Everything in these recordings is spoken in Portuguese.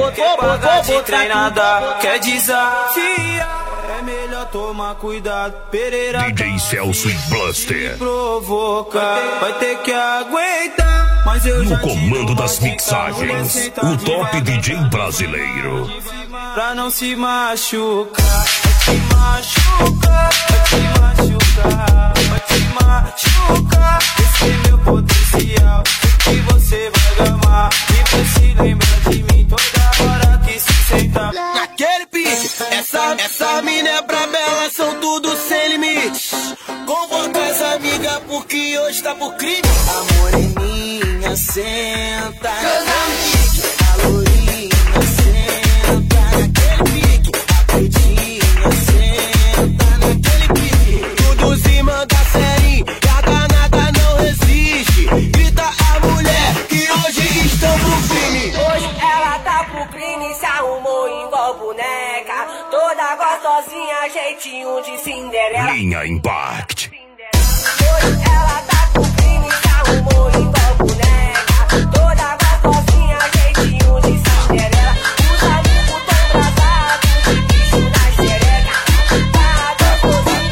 quer pagar de treinada, quer desafiar. É melhor tomar cuidado, Pereira. DJ Celso e Blaster. Provocar, vai ter que aguentar. Mas eu no comando das mixagens, o top DJ brasileiro. Pra não se machucar, vai te machucar, vai te machucar, vai te machucar. Esse é meu potencial, sei que você vai gamar. E pra se lembrar de mim toda hora que se sentar naquele pique. Essa mina é braba, elas são tudo sem limites. Convoca as amigas porque hoje tá por crime. A moreninha senta naquele pique, a lourinha senta naquele pique, a pretinha senta naquele pique. Tudo se manda sério, que a danada não resiste. Grita a mulher que hoje estão pro crime. Hoje ela tá pro crime, se arrumou igual boneca. Toda gostosinha, jeitinho de Cinderela. Linha Impact. Hoje ela tá pro crime, se arrumou igual boneca. Toda gostosinha, jeitinho de Cinderela. Os amigos tão bravados, de bicho na xereca. Tá gostosinho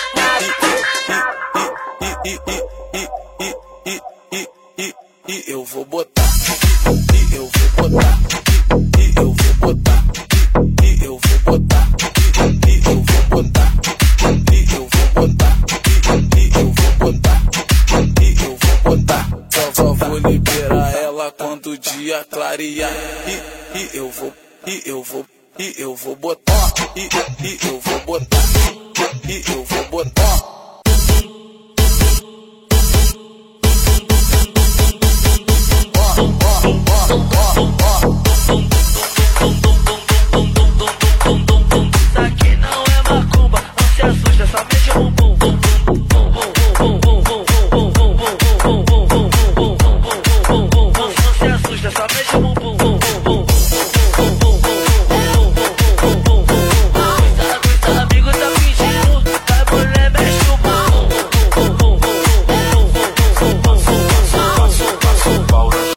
eu vou botar, eu vou botar, eu vou botar, eu vou botar, eu vou botar, eu vou botar, eu vou botar, eu vou botar. Só vou liberar ela quando o dia clarear. E eu vou botar, e eu vou botar, e eu vou botar. Isso aqui não é macumba, não se assusta, só mexe o bumbum.